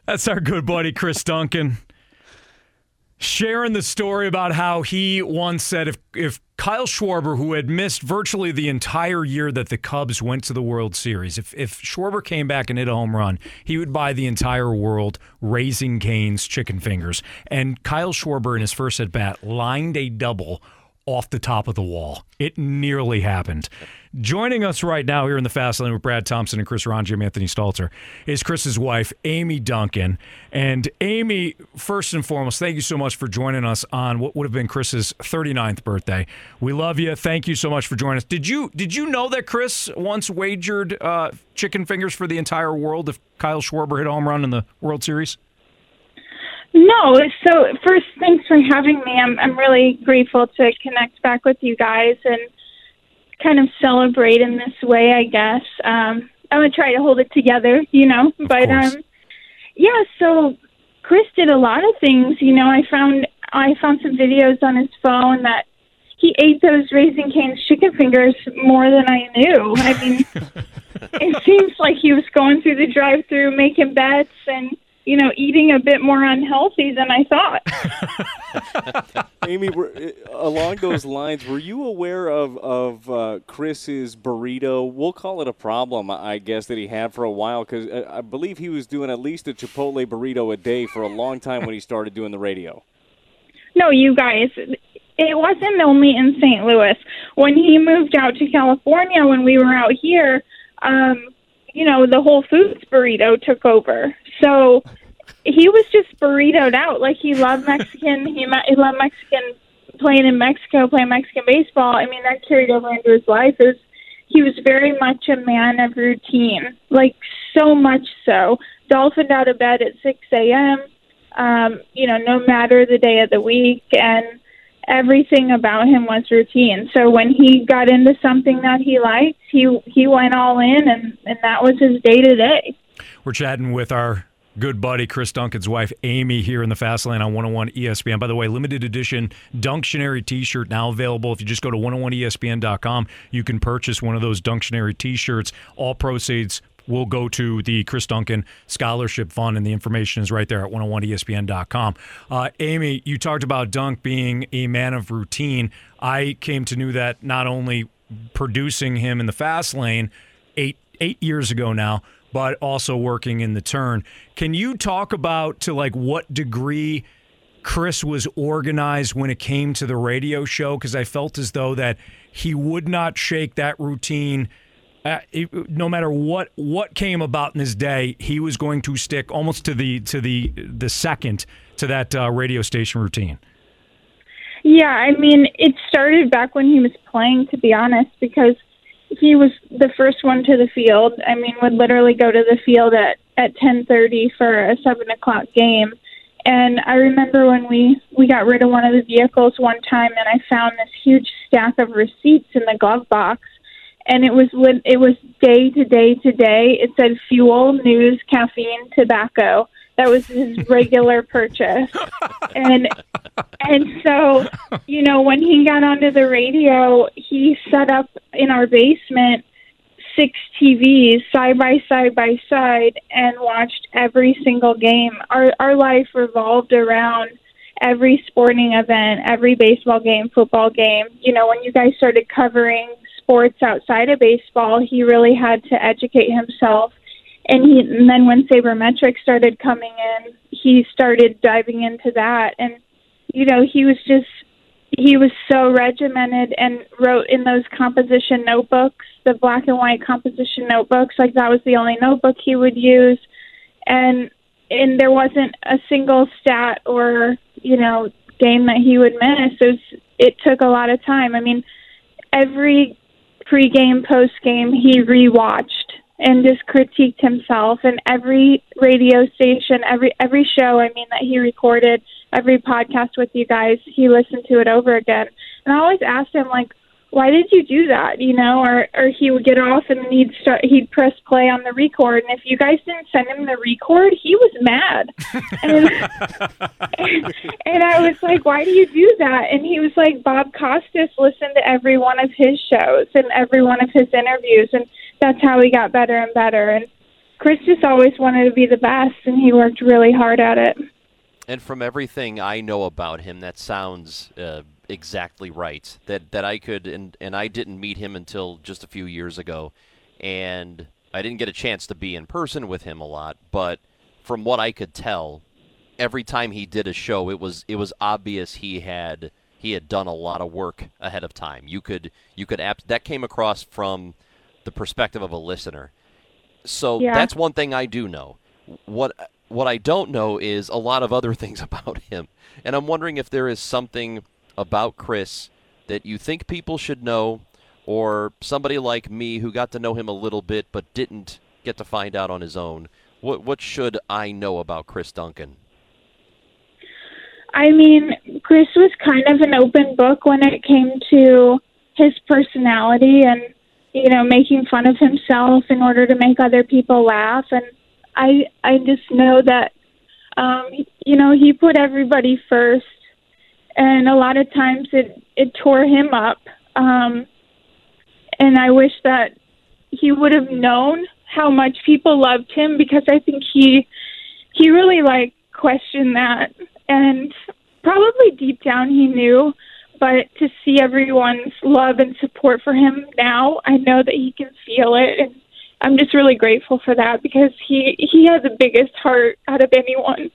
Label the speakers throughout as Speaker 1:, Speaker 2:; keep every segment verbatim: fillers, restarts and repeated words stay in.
Speaker 1: That's our good buddy Chris Duncan sharing the story about how he once said if if Kyle Schwarber, who had missed virtually the entire year that the Cubs went to the World Series, if if Schwarber came back and hit a home run, he would buy the entire world Raising Cane's chicken fingers. And Kyle Schwarber in his first at bat lined a double off the top of the wall. It nearly happened. Joining us right now here in the Fast Lane with Brad Thompson and Chris Ranji and Anthony Stalter is Chris's wife, Amy Duncan. And Amy, first and foremost, thank you so much for joining us on what would have been Chris's thirty-ninth birthday. We love you. Thank you so much for joining us. Did you did you know that Chris once wagered uh, chicken fingers for the entire world if Kyle Schwarber hit a home run in the World Series?
Speaker 2: No. So first, thanks for having me. I'm I'm really grateful to connect back with you guys and kind of celebrate in this way, I guess. Um, I'm going to try to hold it together, you know.
Speaker 1: Of
Speaker 2: but
Speaker 1: course.
Speaker 2: um, yeah, so Chris did a lot of things. You know, I found I found some videos on his phone that he ate those Raising Cane's chicken fingers more than I knew. I mean, it seems like he was going through the drive-thru, making bets, and you know, eating a bit more unhealthy than I thought.
Speaker 3: Amy, were, along those lines, were you aware of, of uh, Chris's burrito? We'll call it a problem, I guess, that he had for a while, because I believe he was doing at least a Chipotle burrito a day for a long time when he started doing the radio.
Speaker 2: No, you guys, it wasn't only in Saint Louis. When he moved out to California, when we were out here, um, you know, the Whole Foods burrito took over. So he was just burritoed out. Like, he loved Mexican. He, he loved Mexican, playing in Mexico, playing Mexican baseball. I mean, that carried over into his life. It was, he was very much a man of routine, like so much so. Dolphined out of bed at six a.m., um, you know, no matter the day of the week. And everything about him was routine. So when he got into something that he liked, he he went all in, and, and that was his day-to-day.
Speaker 1: We're chatting with our good buddy Chris Duncan's wife, Amy, here in the Fast Lane on one oh one E S P N. By the way, limited edition Dunctionary t-shirt now available. If you just go to one oh one E S P N dot com, you can purchase one of those Dunctionary t-shirts. All proceeds will go to the Chris Duncan Scholarship Fund, and the information is right there at one oh one E S P N dot com. Uh, Amy, you talked about Dunk being a man of routine. I came to know that not only producing him in the Fast Lane eight eight years ago now, but also working in the Turn. Can you talk about to like what degree Chris was organized when it came to the radio show? Because I felt as though that he would not shake that routine. Uh, it, no matter what what came about in his day, he was going to stick almost to the to the the second to that uh, radio station routine.
Speaker 2: Yeah, I mean, it started back when he was playing, to be honest, because he was the first one to the field. I mean, would literally go to the field at, at ten thirty for a seven o'clock game. And I remember when we, we got rid of one of the vehicles one time, and I found this huge stack of receipts in the glove box. And it was it was day to day to day. It said fuel, news, caffeine, tobacco. That was his regular purchase. And and so, you know, when he got onto the radio, he set up in our basement six T Vs side by side by side and watched every single game. Our our life revolved around every sporting event, every baseball game, football game. You know, when you guys started covering sports outside of baseball, he really had to educate himself. And, he, and then when Sabermetrics started coming in, he started diving into that. And, you know, he was just, he was so regimented and wrote in those composition notebooks, the black and white composition notebooks, like that was the only notebook he would use. And, and there wasn't a single stat or, you know, game that he would miss. It was, it took a lot of time. I mean, every pre-game, post-game, he rewatched and just critiqued himself. And every radio station, every every show, I mean, that he recorded, every podcast with you guys, he listened to it over again. And I always asked him, like, why did you do that? You know, or, or he would get off and he'd start, he'd press play on the record. And if you guys didn't send him the record, he was mad. and, and, and I was like, why do you do that? And he was like, Bob Costas listened to every one of his shows and every one of his interviews. And that's how he got better and better. And Chris just always wanted to be the best, and he worked really hard at it.
Speaker 4: And from everything I know about him, that sounds uh, exactly right. That that I could, and, and I didn't meet him until just a few years ago, and I didn't get a chance to be in person with him a lot. But from what I could tell, every time he did a show, it was it was obvious he had he had done a lot of work ahead of time. You could you could app, that came across from the perspective of a listener. So
Speaker 2: Yeah.
Speaker 4: that's one thing I do know. What what I don't know is a lot of other things about him. And I'm wondering if there is something about Chris that you think people should know, or somebody like me who got to know him a little bit but didn't get to find out on his own. What what should I know about Chris Duncan?
Speaker 2: I mean, Chris was kind of an open book when it came to his personality and, you know, making fun of himself in order to make other people laugh. And I I just know that, um, you know, he put everybody first. And a lot of times it, it tore him up. Um, and I wish that he would have known how much people loved him, because I think he he really, like, questioned that. And probably deep down he knew. But to see everyone's love and support for him now, I know that he can feel it. And I'm just really grateful for that, because he, he had the biggest heart out of anyone.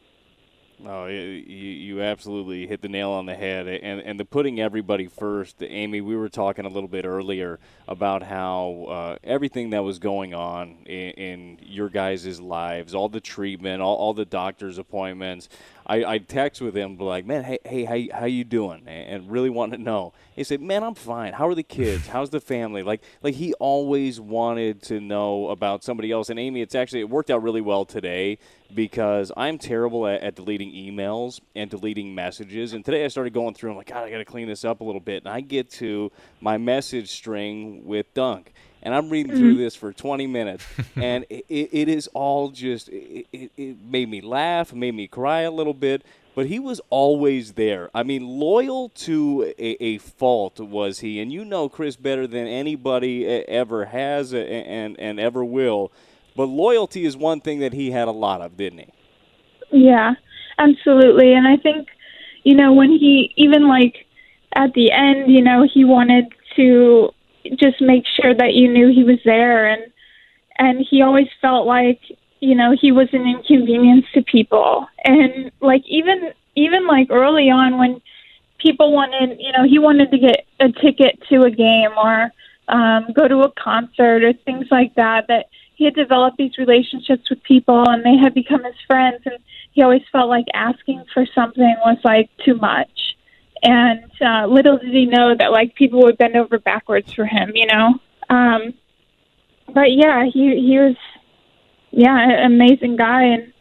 Speaker 3: Oh, you, you absolutely hit the nail on the head. And, and the putting everybody first, Amy, we were talking a little bit earlier about how uh, everything that was going on in, in your guys' lives, all the treatment, all, all the doctor's appointments. I, I text with him, like, man, hey, hey, how, how you doing? And really wanted to know. He said, man, I'm fine. How are the kids? How's the family? Like, like he always wanted to know about somebody else. And, Amy, it's actually, it worked out really well today, because I'm terrible at, at deleting emails and deleting messages. And today I started going through, I'm like, God, I got to clean this up a little bit. And I get to my message string with Dunk. And I'm reading through this for twenty minutes, and it, it is all just, it, it, it made me laugh, made me cry a little bit, but he was always there. I mean, loyal to a, a fault was he, and you know Chris better than anybody ever has and, and ever will, but loyalty is one thing that he had a lot of, didn't he?
Speaker 2: Yeah, absolutely. And I think, you know, when he, even like at the end, you know, he wanted to just make sure that you knew he was there, and and he always felt like, you know, he was an inconvenience to people. And like even even like early on, when people wanted, you know, he wanted to get a ticket to a game or um, go to a concert or things like that, that he had developed these relationships with people and they had become his friends, and he always felt like asking for something was like too much. And uh, little did he know that, like, people would bend over backwards for him, you know. Um, but, yeah, he he was, yeah, an amazing guy. And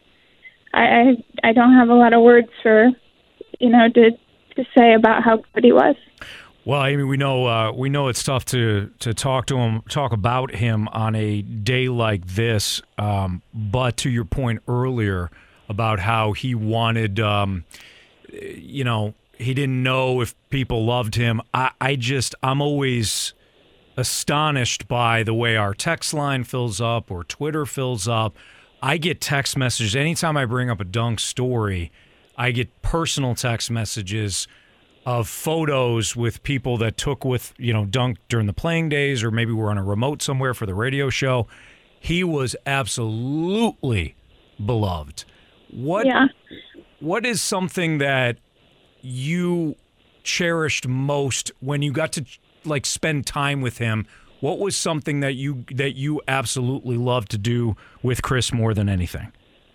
Speaker 2: I, I I don't have a lot of words for, you know, to to say about how good he was.
Speaker 1: Well, I mean, we know uh, we know it's tough to to talk to him, talk about him on a day like this. Um, but to your point earlier about how he wanted, um, you know, he didn't know if people loved him. I, I just, I'm always astonished by the way our text line fills up or Twitter fills up. I get text messages. Anytime I bring up a Dunk story, I get personal text messages of photos with people that took with, you know, Dunk during the playing days, or maybe we're on a remote somewhere for the radio show. He was absolutely beloved. What,
Speaker 2: Yeah.
Speaker 1: what is something that you cherished most when you got to like spend time with him? What was something that you that you absolutely loved to do with Chris more than anything?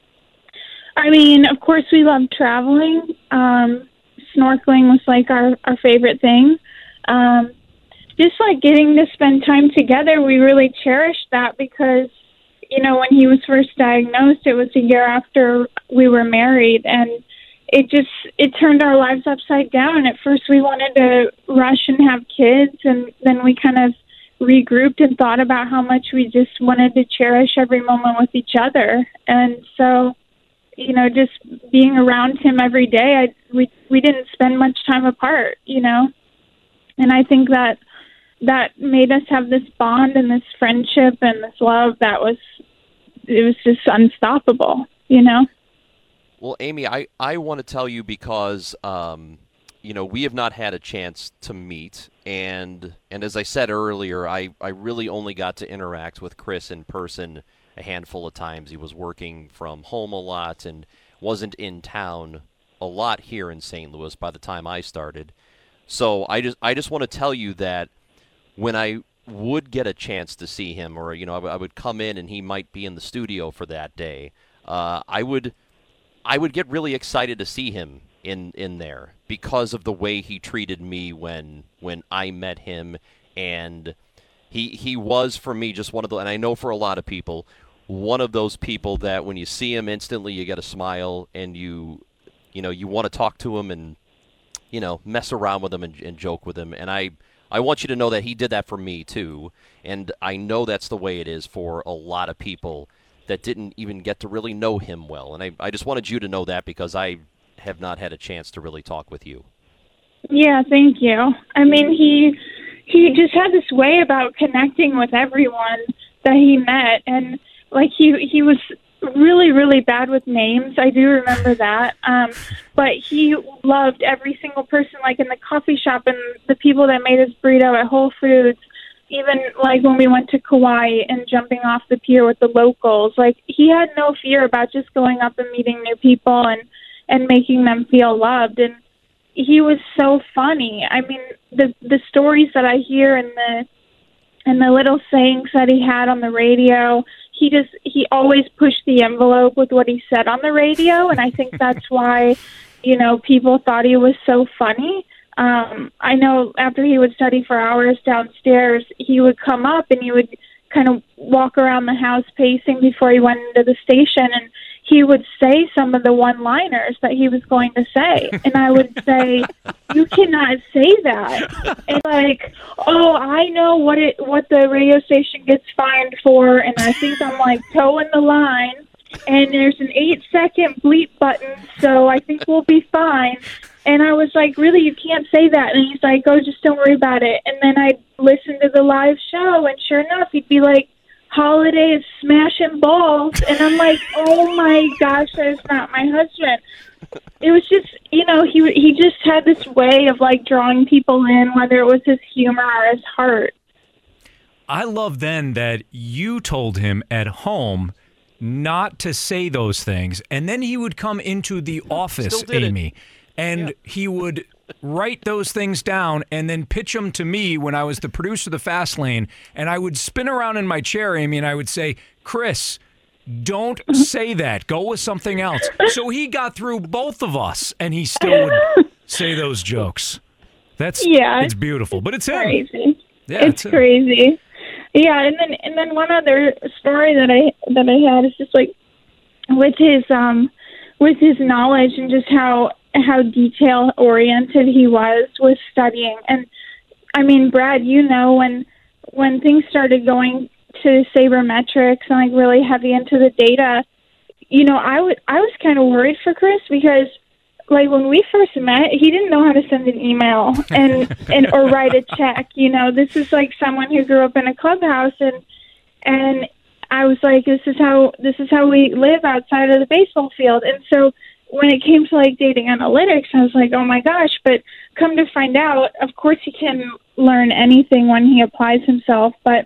Speaker 2: I mean, of course, we loved traveling. Um, snorkeling was like our, our favorite thing. Um, just like getting to spend time together, we really cherished that, because, you know, when he was first diagnosed, it was a year after we were married, and it just, it turned our lives upside down. At first we wanted to rush and have kids, and then we kind of regrouped and thought about how much we just wanted to cherish every moment with each other. And so, you know, just being around him every day, I, we, we didn't spend much time apart, you know, and I think that that made us have this bond and this friendship and this love that was it was just unstoppable, you know?
Speaker 4: Well, Amy, I, I want to tell you because, um, you know, we have not had a chance to meet. And and as I said earlier, I, I really only got to interact with Chris in person a handful of times. He was working from home a lot and wasn't in town a lot here in Saint Louis by the time I started. So I just I just want to tell you that when I would get a chance to see him, or, you know, I, w- I would come in and he might be in the studio for that day, uh, I would... I would get really excited to see him in, in there because of the way he treated me when when I met him, and he he was for me just one of the, and I know for a lot of people, one of those people that when you see him instantly you get a smile and you you know you want to talk to him and you know mess around with him and, and joke with him, and I I want you to know that he did that for me too, and I know that's the way it is for a lot of people that didn't even get to really know him well. And I, I just wanted you to know that because I have not had a chance to really talk with you.
Speaker 2: Yeah, thank you. I mean, he he just had this way about connecting with everyone that he met. And, like, he, he was really, really bad with names. I do remember that. Um, but he loved every single person, like, in the coffee shop and the people that made his burrito at Whole Foods. Even, like, when we went to Kauai and jumping off the pier with the locals, like, he had no fear about just going up and meeting new people and, and making them feel loved. And he was so funny. I mean, the the stories that I hear and the and the little sayings that he had on the radio, he just, he always pushed the envelope with what he said on the radio. And I think that's why, you know, people thought he was so funny. Um, I know after he would study for hours downstairs, he would come up and he would kind of walk around the house pacing before he went into the station, and he would say some of the one-liners that he was going to say. And I would say, you cannot say that. And like, oh, I know what it what the radio station gets fined for, and I think I'm like toeing the line, and there's an eight-second bleep button, so I think we'll be fine. And I was like, really, you can't say that. And he's like, oh, just don't worry about it. And then I'd listen to the live show, and sure enough, he'd be like, Holiday is smashing balls. And I'm like, oh, my gosh, that is not my husband. It was just, you know, he he just had this way of, like, drawing people in, whether it was his humor or his heart.
Speaker 1: I love then that you told him at home not to say those things, and then he would come into the office, Amy, it. and yeah. he would write those things down and then pitch them to me when I was the producer of the Fast Lane, and I would spin around in my chair, Amy, and I would say, Chris, don't say that. Go with something else. So he got through both of us, and he still would say those jokes. That's yeah, it's beautiful, but it's him.
Speaker 2: Crazy.
Speaker 1: Yeah,
Speaker 2: it's, it's crazy. Yeah, and then and then one other story that I that I had is just like with his um with his knowledge and just how how detail oriented he was with studying. And I mean, Brad, you know, when when things started going to sabermetrics and like really heavy into the data, you know, I would I was kind of worried for Chris because like when we first met, he didn't know how to send an email and, and or write a check. You know, this is like someone who grew up in a clubhouse, and and I was like, this is how this is how we live outside of the baseball field. And so when it came to like dating analytics, I was like, oh my gosh. But come to find out, of course he can learn anything when he applies himself, but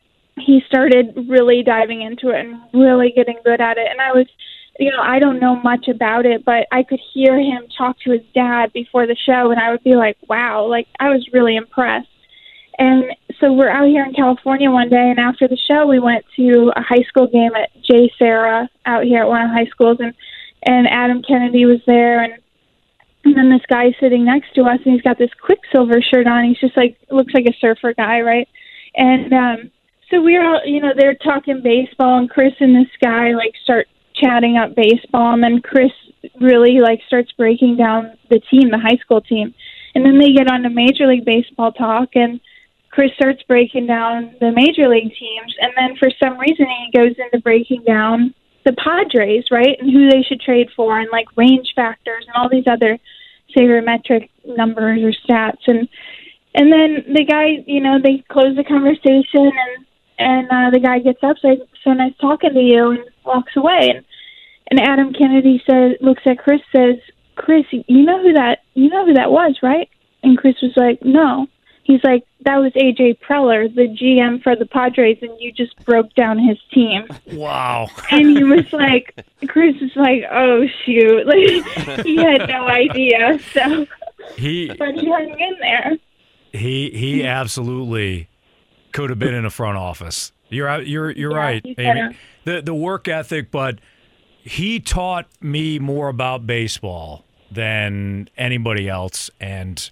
Speaker 2: he started really diving into it and really getting good at it. And I was, you know, I don't know much about it, but I could hear him talk to his dad before the show, and I would be like, wow, like I was really impressed. And so we're out here in California one day, and after the show, we went to a high school game at J. Sarah out here at one of the high schools, and, and Adam Kennedy was there, and and then this guy sitting next to us, and he's got this Quicksilver shirt on. He's just like, looks like a surfer guy, right? And um, so we were all, you know, they're talking baseball, and Chris and this guy, like, start chatting up baseball, and then Chris really like starts breaking down the team, the high school team, and then they get on to Major League Baseball talk, and Chris starts breaking down the Major League teams, and then for some reason he goes into breaking down the Padres, right, and who they should trade for, and like range factors and all these other sabermetric numbers or stats, and and then the guy, you know, they close the conversation, and And uh, the guy gets up, says, "So nice talking to you," and walks away. And, and Adam Kennedy says, looks at Chris, says, "Chris, you know who that you know who that was, right?" And Chris was like, "No." He's like, "That was A J Preller, the G M for the Padres, and you just broke down his team."
Speaker 1: Wow.
Speaker 2: And he was like, Chris was like, "Oh shoot!" Like he had no idea. So,
Speaker 1: he
Speaker 2: but he hung in there.
Speaker 1: he he absolutely could have been in a front office. You're out- you're you're
Speaker 2: Yeah,
Speaker 1: right,
Speaker 2: he
Speaker 1: Amy.
Speaker 2: could've.
Speaker 1: The the work ethic, but he taught me more about baseball than anybody else, and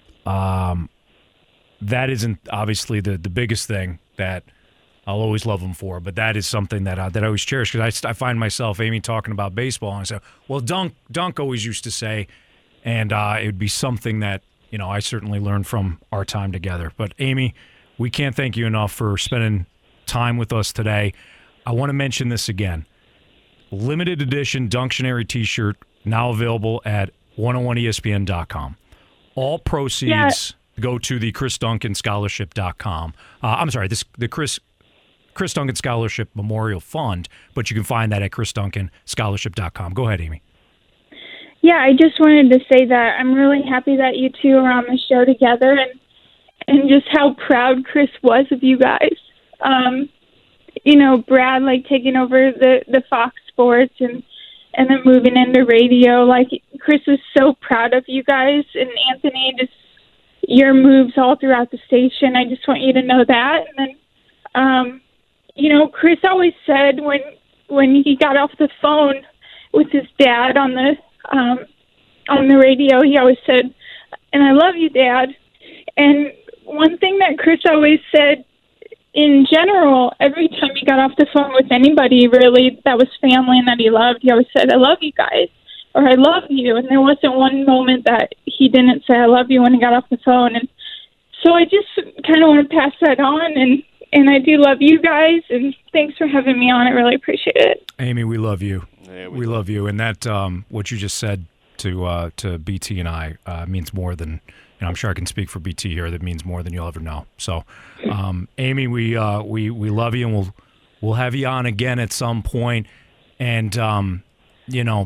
Speaker 1: um, that isn't obviously the the biggest thing that I'll always love him for, but that is something that I, that I always cherish because I, I find myself, Amy, talking about baseball, and I say, well, Dunk Dunk always used to say, and uh, it would be something that you know I certainly learned from our time together. But Amy, we can't thank you enough for spending time with us today. I want to mention this again. Limited edition Dunctionary t-shirt now available at one oh one E S P N dot com. All proceeds
Speaker 2: Yeah.
Speaker 1: go to the Chris Duncan Scholarship dot com. Uh, I'm sorry, this the Chris Chris Duncan Scholarship Memorial Fund, but you can find that at Chris Duncan Scholarship dot com. Go ahead, Amy.
Speaker 2: Yeah, I just wanted to say that I'm really happy that you two are on the show together, and and just how proud Chris was of you guys. Um, you know, Brad like taking over the the Fox Sports and and then moving into radio. Like Chris was so proud of you guys, and Anthony, just your moves all throughout the station. I just want you to know that. And then, um, you know, Chris always said when when he got off the phone with his dad on the um, on the radio, he always said, "And I love you, Dad." And one thing that Chris always said in general, every time he got off the phone with anybody really that was family and that he loved, he always said, "I love you guys," or "I love you." And there wasn't one moment that he didn't say, "I love you," when he got off the phone. And so I just kind of want to pass that on. And, and I do love you guys. And thanks for having me on. I really appreciate it.
Speaker 1: Amy, we love you.
Speaker 3: Yeah,
Speaker 1: we
Speaker 3: we
Speaker 1: love you. And that, um, what you just said to uh, to B T and I uh, means more than, and I'm sure I can speak for B T here, that means more than you'll ever know. So, um, Amy, we uh, we we love you, and we'll we'll have you on again at some point. And um, you know,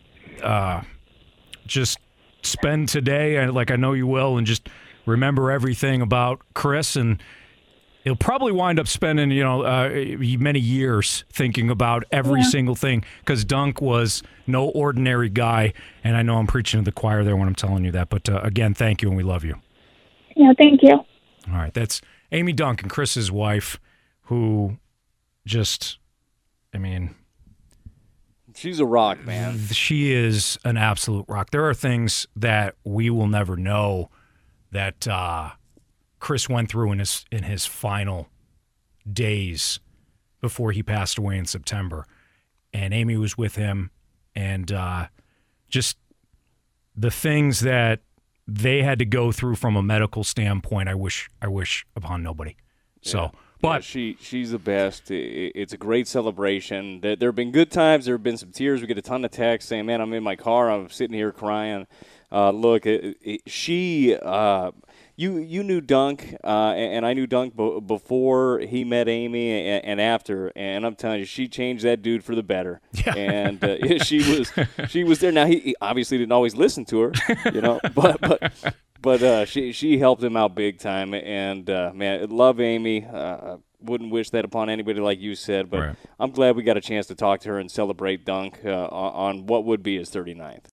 Speaker 1: uh, just spend today, and like I know you will, and just remember everything about Chris, and he'll probably wind up spending, you know, uh, many years thinking about every
Speaker 2: Yeah.
Speaker 1: single thing because Dunk was no ordinary guy. And I know I'm preaching to the choir there when I'm telling you that. But uh, again, thank you, and we love you.
Speaker 2: Yeah, thank you.
Speaker 1: All right. That's Amy Duncan, Chris's wife, who just, I mean,
Speaker 3: She's a rock, man.
Speaker 1: she is an absolute rock. There are things that we will never know that uh, Chris went through in his in his final days before he passed away in September, and Amy was with him, and uh, just the things that they had to go through from a medical standpoint. I wish I wish upon nobody. So,
Speaker 3: Yeah.
Speaker 1: but
Speaker 3: Yeah, she she's the best. I- It's a great celebration. There, there have been good times. There have been some tears. We get a ton of texts saying, "Man, I'm in my car. I'm sitting here crying." Uh, look, it, it, she, uh, you you knew Dunk, uh, and, and I knew Dunk b- before he met Amy, and, and after. And I'm telling you, she changed that dude for the better.
Speaker 1: Yeah.
Speaker 3: And uh, she was she was there. Now he, he obviously didn't always listen to her, you know, but but. But uh, she she helped him out big time, and uh, man, love Amy. Uh, wouldn't wish that upon anybody, like you said. But
Speaker 1: Right.
Speaker 3: I'm glad we got a chance to talk to her and celebrate Dunk uh, on on what would be his thirty-ninth.